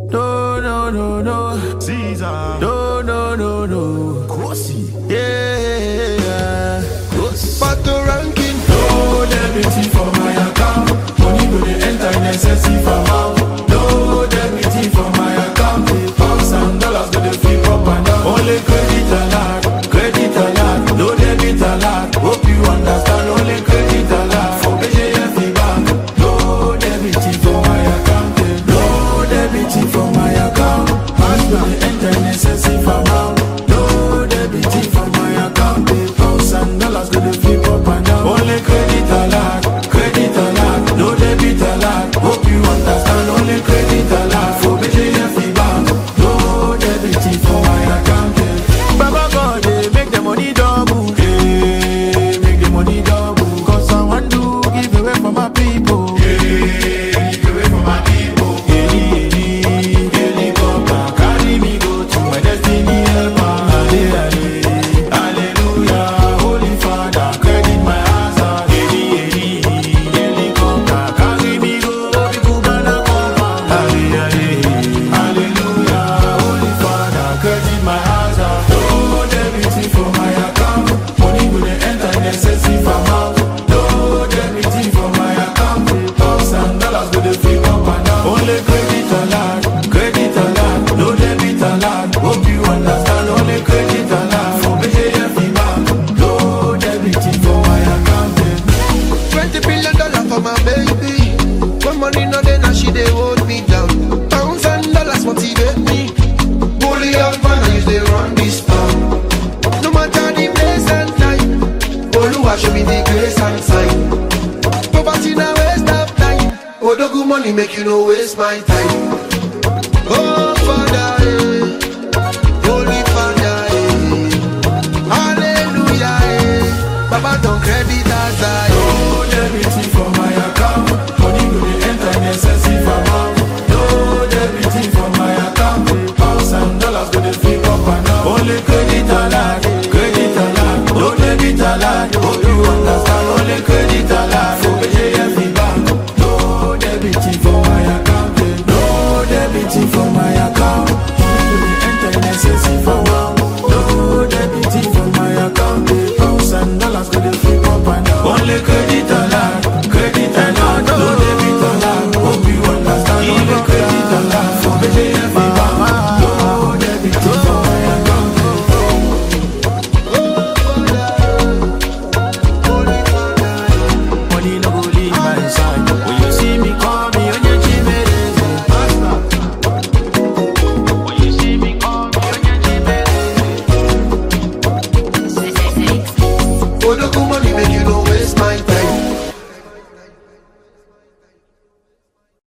No, no, no, no. Caesar. No, no, no, no. Kosi. Yeah. But the ranking. No debiting for my account. Money go dey enter necessity for mouth. No debiting for my account. Pounds and dollars go dey flip up and down. Only credit alert, credit alert. No debit alert. Hope you understand. Only credit alert for BJF bank. No debiting for my account. No debiting for my account. Pounds go dey enter necessity for mouth. No debiting for my account. Pounds and dollars go dey flip up and down. Only credit alert, credit alert. No debit alert. Hope you understand. Only credit alert for BJF bank. No debiting for my account. Baba God, make the money double. Make the money double. Cause I want to give away for my people. Give away for my people. Helicopter, carry me go to my destiny helper. Hallelujah, Holy Father, credit my answer. Helicopter, carry me go to Cubana Copa. Hallelujah, Holy Father, credit my answer. No debiting for my account. Money go dey enter necessity for mouth. No debiting for my account. Pounds and dollars go dey flip up and down. Only credit alert, credit alert. No debit alert. Hope you understand. Only credit alert for BJF bank. No debiting for my account. $20 billion for my baby. When money no dey, now she dey hold me down. Pounds and dollars motivate me. Bully up and I use they run this town. No matter the place and time, Oluwa show me the grace and sign. Poverty now waste of time. Odogu money make you no waste my time. Oh Father, Holy Father, Hallelujah, Baba don't credit as I. No debiting for my account. Money go dey enter necessity for mouth. No debiting for my account. Pounds and dollars go dey flip up and down. Only credit alert, credit alert. No debit alert.